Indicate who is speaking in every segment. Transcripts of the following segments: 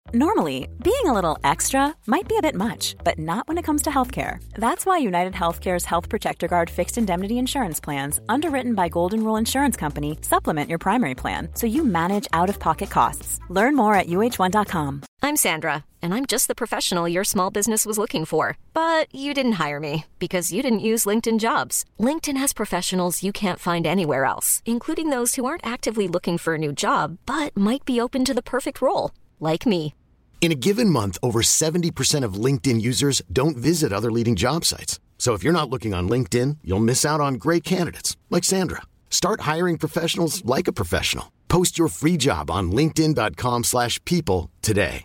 Speaker 1: Normally, being a little extra might be a bit much, but not when it comes to healthcare. That's why United Healthcare's Health Protector Guard fixed indemnity insurance plans, underwritten by Golden Rule Insurance Company, supplement your primary plan so you manage out-of-pocket costs. Learn more at uh1.com.
Speaker 2: I'm Sandra, and I'm just the professional your small business was looking for. But you didn't hire me because you didn't use LinkedIn Jobs. LinkedIn has professionals you can't find anywhere else, including those who aren't actively looking for a new job, but might be open to the perfect role, like me.
Speaker 3: In a given month, over 70% of LinkedIn users don't visit other leading job sites. So if you're not looking on LinkedIn, you'll miss out on great candidates like Sandra. Start hiring professionals like a professional. Post your free job on linkedin.com/people today.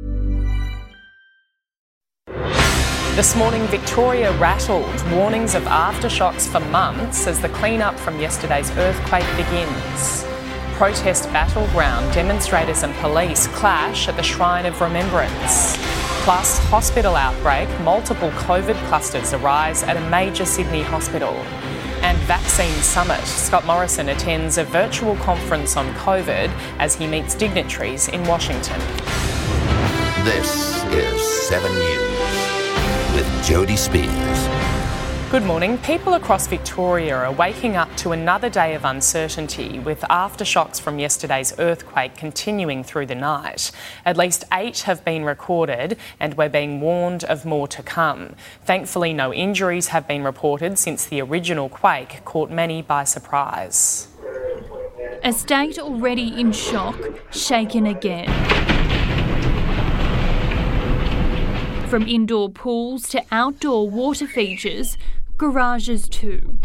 Speaker 4: This morning, Victoria rattled. Warnings of aftershocks for months as the clean-up from yesterday's earthquake begins. Protest battleground, demonstrators and police clash at the Shrine of Remembrance. Plus, hospital outbreak, multiple COVID clusters arise at a major Sydney hospital. And vaccine summit, Scott Morrison attends a virtual conference on COVID as he meets dignitaries in Washington.
Speaker 5: This is 7 News with Jody Spears.
Speaker 4: Good morning. People across Victoria are waking up to another day of uncertainty, with aftershocks from yesterday's earthquake continuing through the night. At least 8 have been recorded, and we're being warned of more to come. Thankfully, no injuries have been reported since the original quake caught many by surprise.
Speaker 6: A state already in shock, shaken again. From indoor pools to outdoor water features, garages too.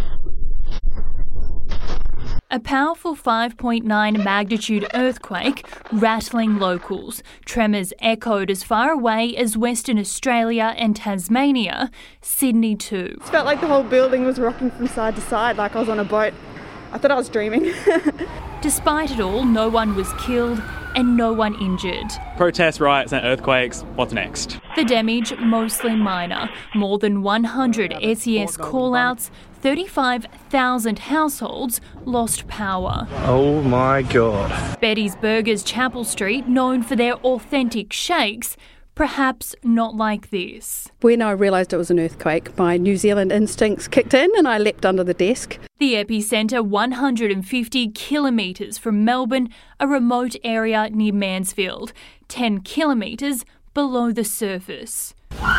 Speaker 6: A powerful 5.9 magnitude earthquake rattling locals. Tremors echoed as far away as Western Australia and Tasmania, Sydney too.
Speaker 7: It felt like the whole building was rocking from side to side, like I was on a boat. I thought I was dreaming.
Speaker 6: Despite it all, no one was killed and no one injured.
Speaker 8: Protests, riots and earthquakes, what's next?
Speaker 6: The damage mostly minor. More than 100 SES call-outs, 35,000 households lost power.
Speaker 9: Oh my God.
Speaker 6: Betty's Burgers, Chapel Street, known for their authentic shakes, perhaps not like this.
Speaker 10: When I realised it was an earthquake, my New Zealand instincts kicked in and I leapt under the desk.
Speaker 6: The epicentre 150 kilometres from Melbourne, a remote area near Mansfield, 10 kilometres below the surface.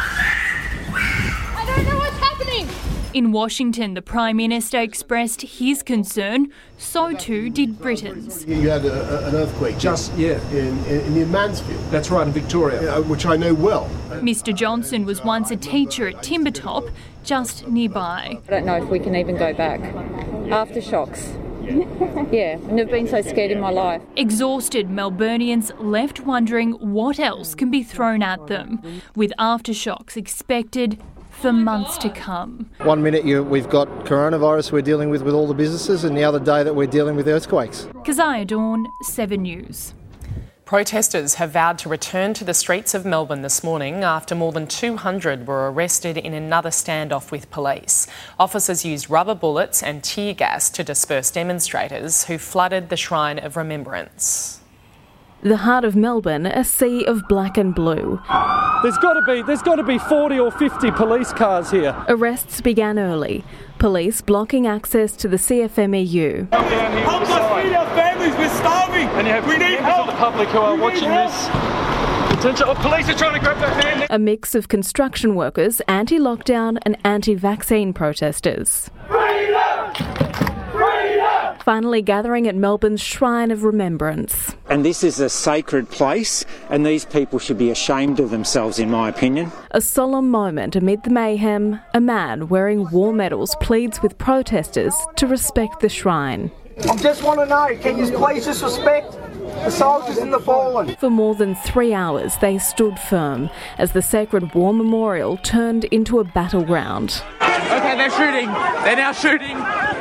Speaker 11: I don't know what's happening!
Speaker 6: In Washington, the Prime Minister expressed his concern. So too did Britons.
Speaker 12: You had an earthquake in Mansfield.
Speaker 13: That's right, in Victoria.
Speaker 12: Which I know well.
Speaker 6: Mr Johnson was once a teacher at Timbertop, just nearby.
Speaker 14: I don't know if we can even go back. Aftershocks. Yeah, I've never been so scared in my life.
Speaker 6: Exhausted Melburnians left wondering what else can be thrown at them, with aftershocks expected for months to come.
Speaker 9: 1 minute we've got coronavirus we're dealing with all the businesses, and the other day that we're dealing with earthquakes.
Speaker 6: Keziah Dawn, 7 News.
Speaker 4: Protesters have vowed to return to the streets of Melbourne this morning after more than 200 were arrested in another standoff with police. Officers used rubber bullets and tear gas to disperse demonstrators who flooded the Shrine of Remembrance.
Speaker 15: The heart of Melbourne, a sea of black and blue.
Speaker 13: There's got to be 40 or 50 police cars here.
Speaker 15: Arrests began early. Police blocking access to the CFMEU.
Speaker 13: Help us feed our families, we're starving. And you have members of the public who are watching this. Attention, police are trying to grab their hand.
Speaker 15: A mix of construction workers, anti-lockdown and anti-vaccine protesters. Finally gathering at Melbourne's Shrine of Remembrance.
Speaker 16: And this is a sacred place, and these people should be ashamed of themselves, in my opinion.
Speaker 15: A solemn moment amid the mayhem. A man wearing war medals pleads with protesters to respect the shrine.
Speaker 17: I just want to know, can you please just respect the soldiers and the fallen?
Speaker 15: For more than 3 hours, they stood firm as the sacred war memorial turned into a battleground.
Speaker 13: Okay, they're shooting. They're now shooting.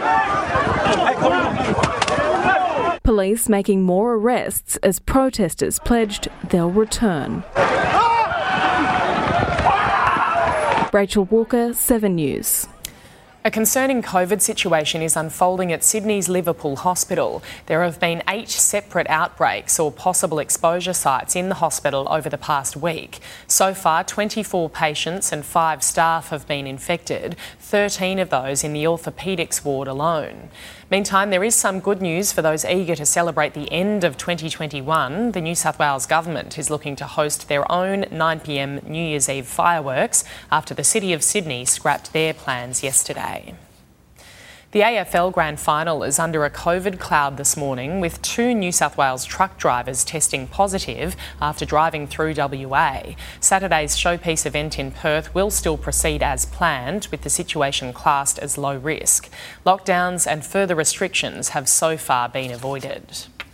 Speaker 15: Police making more arrests as protesters pledged they'll return. Rachel Walker, 7 News.
Speaker 4: A concerning COVID situation is unfolding at Sydney's Liverpool Hospital. There have been 8 separate outbreaks or possible exposure sites in the hospital over the past week. So far, 24 patients and 5 staff have been infected, 13 of those in the orthopaedics ward alone. Meantime, there is some good news for those eager to celebrate the end of 2021. The New South Wales government is looking to host their own 9 p.m. New Year's Eve fireworks after the City of Sydney scrapped their plans yesterday. The AFL Grand Final is under a COVID cloud this morning, with 2 New South Wales truck drivers testing positive after driving through WA. Saturday's showpiece event in Perth will still proceed as planned, with the situation classed as low risk. Lockdowns and further restrictions have so far been avoided.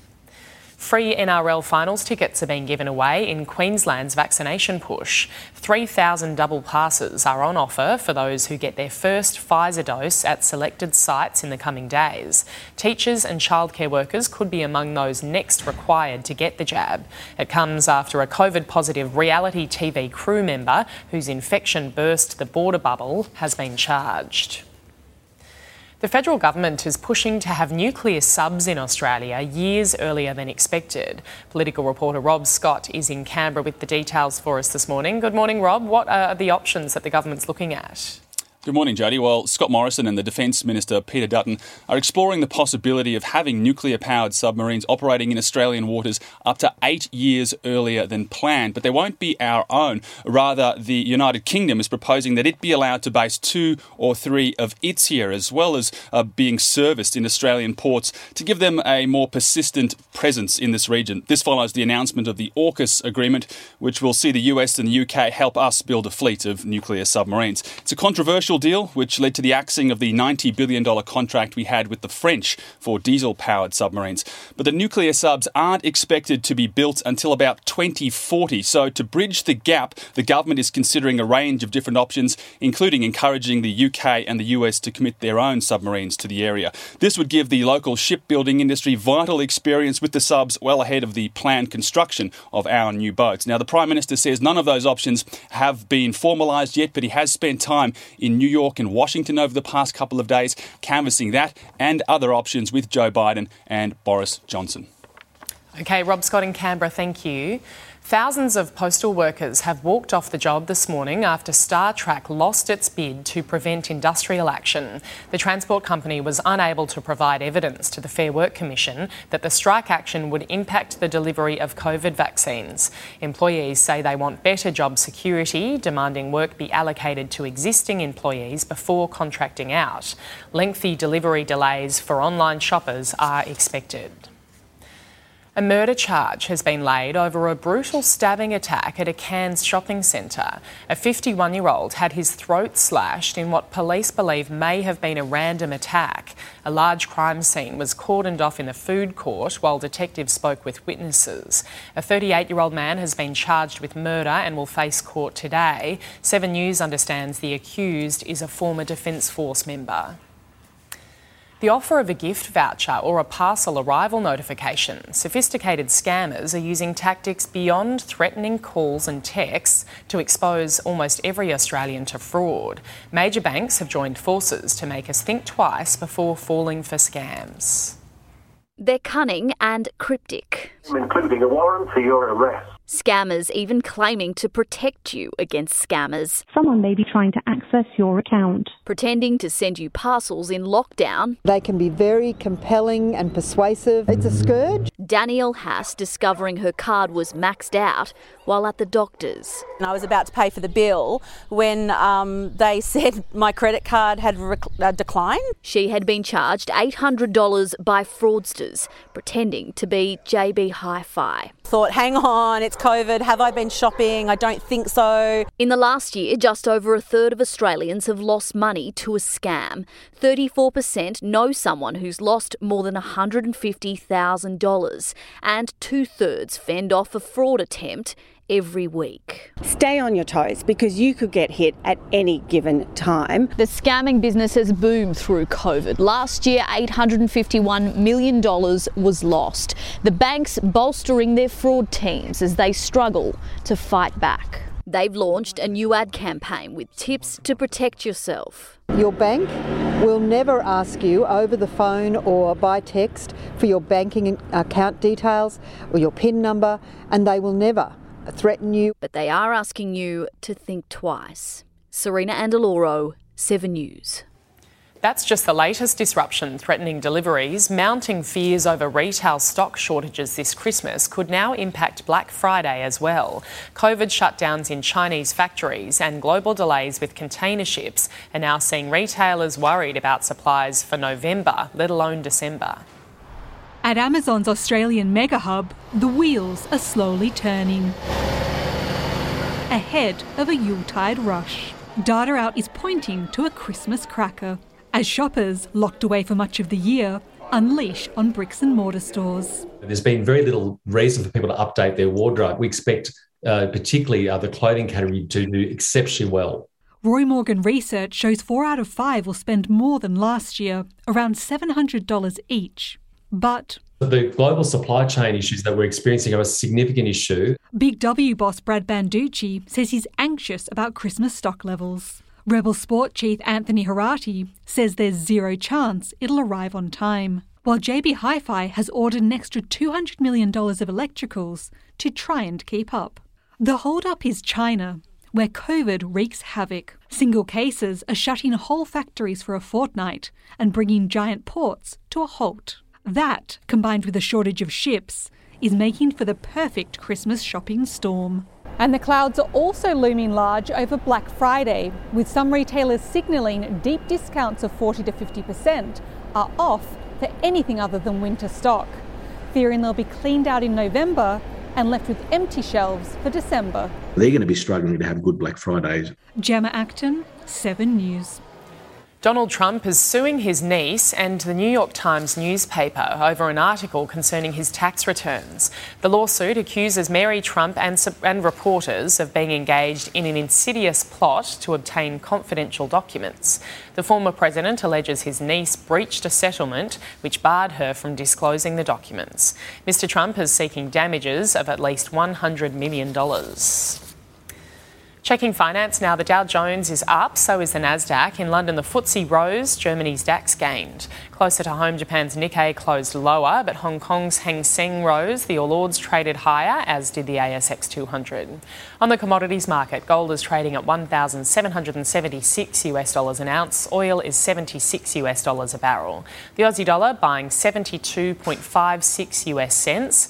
Speaker 4: Free NRL finals tickets are being given away in Queensland's vaccination push. 3,000 double passes are on offer for those who get their first Pfizer dose at selected sites in the coming days. Teachers and childcare workers could be among those next required to get the jab. It comes after a COVID-positive reality TV crew member whose infection burst the border bubble has been charged. The federal government is pushing to have nuclear subs in Australia years earlier than expected. Political reporter Rob Scott is in Canberra with the details for us this morning. Good morning, Rob. What are the options that the government's looking at?
Speaker 11: Good morning, Jody. Well, Scott Morrison and the Defence Minister, Peter Dutton, are exploring the possibility of having nuclear-powered submarines operating in Australian waters up to 8 years earlier than planned. But they won't be our own. Rather, the United Kingdom is proposing that it be allowed to base 2 or 3 of its here, as well as being serviced in Australian ports, to give them a more persistent presence in this region. This follows the announcement of the AUKUS agreement, which will see the US and the UK help us build a fleet of nuclear submarines. It's a controversial deal which led to the axing of the $90 billion contract we had with the French for diesel-powered submarines. But the nuclear subs aren't expected to be built until about 2040. So to bridge the gap, the government is considering a range of different options, including encouraging the UK and the US to commit their own submarines to the area. This would give the local shipbuilding industry vital experience with the subs well ahead of the planned construction of our new boats. Now, the Prime Minister says none of those options have been formalised yet, but he has spent time in New York and Washington over the past couple of days, canvassing that and other options with Joe Biden and Boris Johnson.
Speaker 4: OK, Rob Scott in Canberra, thank you. Thousands of postal workers have walked off the job this morning after StarTrack lost its bid to prevent industrial action. The transport company was unable to provide evidence to the Fair Work Commission that the strike action would impact the delivery of COVID vaccines. Employees say they want better job security, demanding work be allocated to existing employees before contracting out. Lengthy delivery delays for online shoppers are expected. A murder charge has been laid over a brutal stabbing attack at a Cairns shopping centre. A 51-year-old had his throat slashed in what police believe may have been a random attack. A large crime scene was cordoned off in the food court while detectives spoke with witnesses. A 38-year-old man has been charged with murder and will face court today. 7 News understands the accused is a former Defence Force member. The offer of a gift voucher or a parcel arrival notification. Sophisticated scammers are using tactics beyond threatening calls and texts to expose almost every Australian to fraud. Major banks have joined forces to make us think twice before falling for scams.
Speaker 18: They're cunning and cryptic,
Speaker 19: including a warrant for your arrest.
Speaker 18: Scammers even claiming to protect you against scammers.
Speaker 20: Someone may be trying to access your account.
Speaker 18: Pretending to send you parcels in lockdown.
Speaker 21: They can be very compelling and persuasive. It's a scourge.
Speaker 18: Danielle Haas discovering her card was maxed out while at the doctor's.
Speaker 22: And I was about to pay for the bill when they said my credit card had declined.
Speaker 18: She had been charged $800 by fraudsters pretending to be JB Hi-Fi.
Speaker 22: Thought, hang on, it's COVID, have I been shopping? I don't think so.
Speaker 18: In the last year, just over a third of Australians have lost money to a scam. 34% know someone who's lost more than $150,000, and 2/3 fend off a fraud attempt every week.
Speaker 23: Stay on your toes because you could get hit at any given time.
Speaker 18: The scamming business has boomed through COVID. Last year, $851 million was lost. The banks bolstering their fraud teams as they struggle to fight back. They've launched a new ad campaign with tips to protect yourself.
Speaker 21: Your bank will never ask you over the phone or by text for your banking account details or your PIN number, and they will never threaten you.
Speaker 18: But they are asking you to think twice. Serena Andaloro, 7 News.
Speaker 4: That's just the latest disruption threatening deliveries. Mounting fears over retail stock shortages this Christmas could now impact Black Friday as well. COVID shutdowns in Chinese factories and global delays with container ships are now seeing retailers worried about supplies for November, let alone December.
Speaker 1: At Amazon's Australian mega hub, the wheels are slowly turning. Ahead of a Yuletide rush, data out is pointing to a Christmas cracker, as shoppers, locked away for much of the year, unleash on bricks and mortar stores.
Speaker 2: There's been very little reason for people to update their wardrobe. We expect particularly the clothing category to do exceptionally well.
Speaker 1: Roy Morgan research shows 4 out of 5 will spend more than last year, around $700 each. But
Speaker 2: the global supply chain issues that we're experiencing are a significant issue.
Speaker 1: Big W boss Brad Banducci says he's anxious about Christmas stock levels. Rebel Sport chief Anthony Harati says there's zero chance it'll arrive on time, while JB Hi-Fi has ordered an extra $200 million of electricals to try and keep up. The hold-up is China, where COVID wreaks havoc. Single cases are shutting whole factories for a fortnight and bringing giant ports to a halt. That, combined with a shortage of ships, is making for the perfect Christmas shopping storm.
Speaker 3: And the clouds are also looming large over Black Friday, with some retailers signalling deep discounts of 40 to 50% are off for anything other than winter stock, fearing they'll be cleaned out in November and left with empty shelves for December.
Speaker 24: They're going to be struggling to have good Black Fridays.
Speaker 1: Gemma Acton, 7 News.
Speaker 4: Donald Trump is suing his niece and the New York Times newspaper over an article concerning his tax returns. The lawsuit accuses Mary Trump and reporters of being engaged in an insidious plot to obtain confidential documents. The former president alleges his niece breached a settlement which barred her from disclosing the documents. Mr. Trump is seeking damages of at least $100 million. Checking finance now, the Dow Jones is up, so is the Nasdaq. In London, the FTSE rose, Germany's DAX gained. Closer to home, Japan's Nikkei closed lower, but Hong Kong's Hang Seng rose. The All Ords traded higher, as did the ASX 200. On the commodities market, gold is trading at $1,776 an ounce. Oil is $76 a barrel. The Aussie dollar buying 72.56 US cents,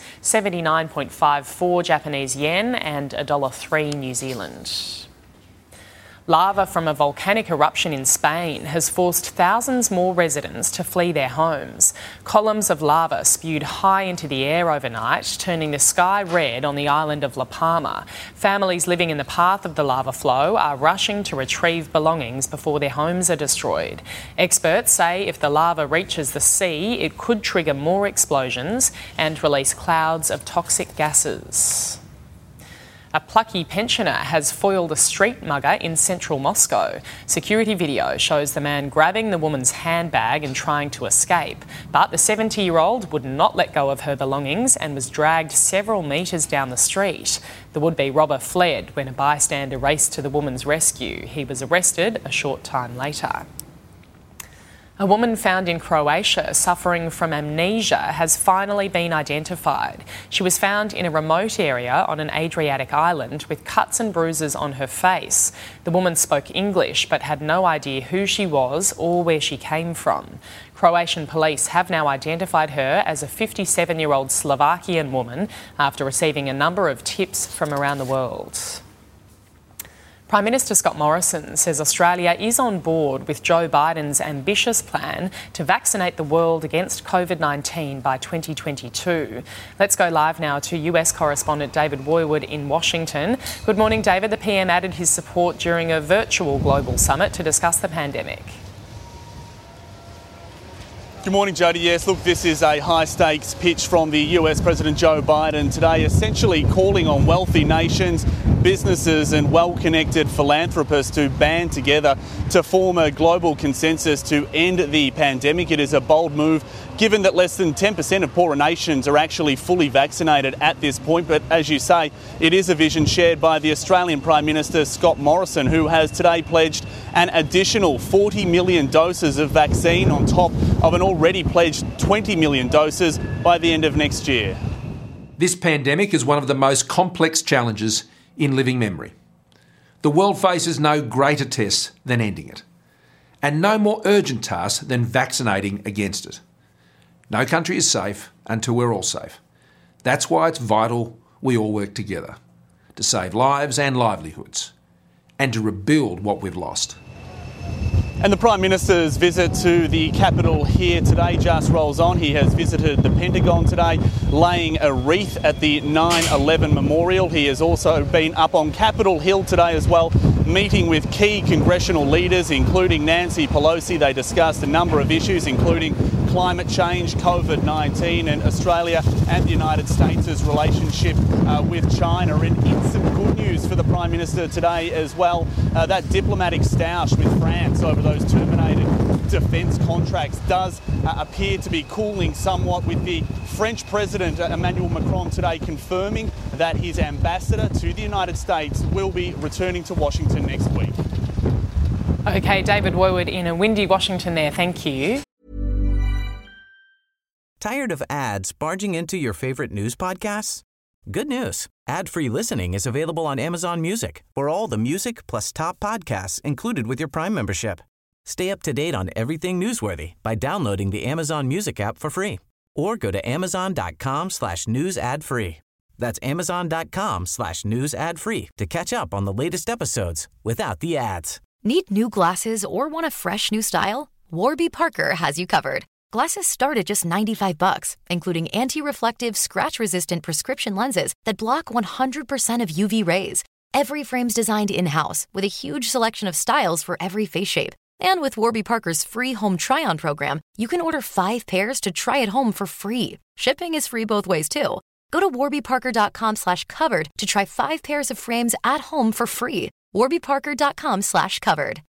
Speaker 4: 79.54 Japanese yen, and $1.03 New Zealand. Lava from a volcanic eruption in Spain has forced thousands more residents to flee their homes. Columns of lava spewed high into the air overnight, turning the sky red on the island of La Palma. Families living in the path of the lava flow are rushing to retrieve belongings before their homes are destroyed. Experts say if the lava reaches the sea, it could trigger more explosions and release clouds of toxic gases. A plucky pensioner has foiled a street mugger in central Moscow. Security video shows the man grabbing the woman's handbag and trying to escape. But the 70-year-old would not let go of her belongings and was dragged several metres down the street. The would-be robber fled when a bystander raced to the woman's rescue. He was arrested a short time later. A woman found in Croatia suffering from amnesia has finally been identified. She was found in a remote area on an Adriatic island with cuts and bruises on her face. The woman spoke English but had no idea who she was or where she came from. Croatian police have now identified her as a 57-year-old Slovakian woman after receiving a number of tips from around the world. Prime Minister Scott Morrison says Australia is on board with Joe Biden's ambitious plan to vaccinate the world against COVID-19 by 2022. Let's go live now to US correspondent David Woiwod in Washington. Good morning, David. The PM added his support during a virtual global summit to discuss the pandemic.
Speaker 11: Good morning, Jody. Yes, look, this is a high-stakes pitch from the US President Joe Biden today, essentially calling on wealthy nations, businesses and well-connected philanthropists to band together to form a global consensus to end the pandemic. It is a bold move, given that less than 10% of poorer nations are actually fully vaccinated at this point. But as you say, it is a vision shared by the Australian Prime Minister Scott Morrison, who has today pledged an additional 40 million doses of vaccine on top of an already pledged 20 million doses by the end of next year.
Speaker 5: This pandemic is one of the most complex challenges in living memory. The world faces no greater test than ending it, and no more urgent task than vaccinating against it. No country is safe until we're all safe. That's why it's vital we all work together to save lives and livelihoods and to rebuild what we've lost.
Speaker 11: And the Prime Minister's visit to the capital here today just rolls on. He has visited the Pentagon today, laying a wreath at the 9/11 memorial. He has also been up on Capitol Hill today as well, meeting with key congressional leaders, including Nancy Pelosi. They discussed a number of issues, including climate change, COVID-19 and Australia and the United States' relationship with China. And in some good news for the Prime Minister today as well, that diplomatic stoush with France over those terminated defence contracts does appear to be cooling somewhat, with the French President Emmanuel Macron today confirming that his ambassador to the United States will be returning to Washington next week.
Speaker 4: OK, David Woodward in a windy Washington there. Thank you.
Speaker 7: Tired of ads barging into your favorite news podcasts? Good news. Ad-free listening is available on Amazon Music for all the music plus top podcasts included with your Prime membership. Stay up to date on everything newsworthy by downloading the Amazon Music app for free or go to amazon.com/news ad free. That's amazon.com/news ad free to catch up on the latest episodes without the ads.
Speaker 8: Need new glasses or want a fresh new style? Warby Parker has you covered. Glasses start at just $95, including anti-reflective, scratch-resistant prescription lenses that block 100% of UV rays. Every frame's designed in-house with a huge selection of styles for every face shape. And with Warby Parker's free home try-on program, you can order 5 pairs to try at home for free. Shipping is free both ways, too. Go to warbyparker.com/covered to try 5 pairs of frames at home for free. warbyparker.com/covered.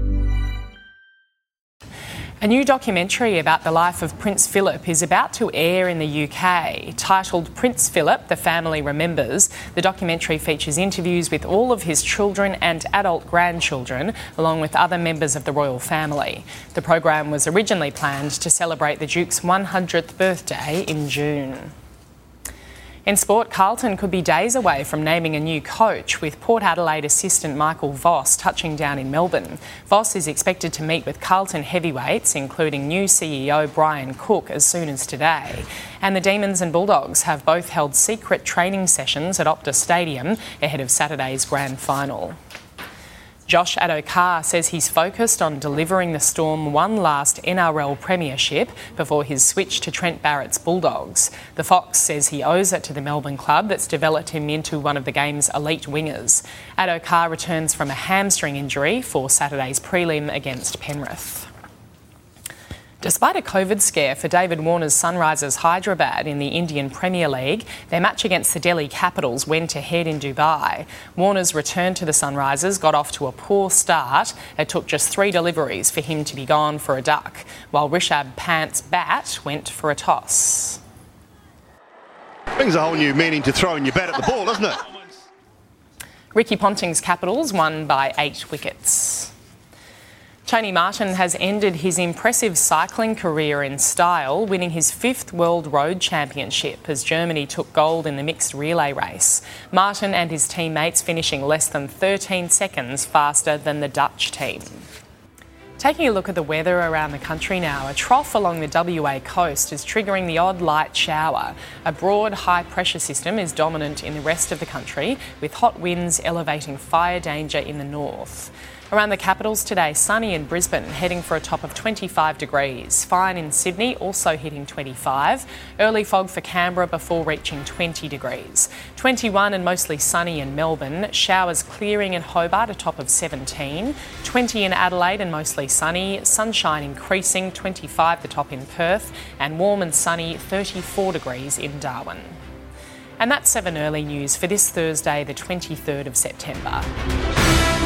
Speaker 4: A new documentary about the life of Prince Philip is about to air in the UK. Titled Prince Philip, The Family Remembers, the documentary features interviews with all of his children and adult grandchildren, along with other members of the royal family. The program was originally planned to celebrate the Duke's 100th birthday in June. In sport, Carlton could be days away from naming a new coach, with Port Adelaide assistant Michael Voss touching down in Melbourne. Voss is expected to meet with Carlton heavyweights, including new CEO Brian Cook, as soon as today. And the Demons and Bulldogs have both held secret training sessions at Optus Stadium ahead of Saturday's grand final. Josh Addo-Carr says he's focused on delivering the Storm one last NRL premiership before his switch to Trent Barrett's Bulldogs. The Fox says he owes it to the Melbourne club that's developed him into one of the game's elite wingers. Addo-Carr returns from a hamstring injury for Saturday's prelim against Penrith. Despite a COVID scare for David Warner's Sunrisers Hyderabad in the Indian Premier League, their match against the Delhi Capitals went ahead in Dubai. Warner's return to the Sunrisers got off to a poor start. It took just 3 deliveries for him to be gone for a duck, while Rishabh Pant's bat went for a toss.
Speaker 10: Brings a whole new meaning to throwing your bat at the ball, doesn't it?
Speaker 4: Ricky Ponting's Capitals won by 8 wickets. Tony Martin has ended his impressive cycling career in style, winning his 5th World Road Championship as Germany took gold in the mixed relay race. Martin and his teammates finishing less than 13 seconds faster than the Dutch team. Taking a look at the weather around the country now, a trough along the WA coast is triggering the odd light shower. A broad high pressure system is dominant in the rest of the country, with hot winds elevating fire danger in the north. Around the capitals today, sunny in Brisbane, heading for a top of 25 degrees. Fine in Sydney, also hitting 25. Early fog for Canberra before reaching 20 degrees. 21 and mostly sunny in Melbourne. Showers clearing in Hobart, a top of 17. 20 in Adelaide and mostly sunny. Sunshine increasing, 25 the top in Perth. And warm and sunny, 34 degrees in Darwin. And that's 7 Early News for this Thursday, the 23rd of September.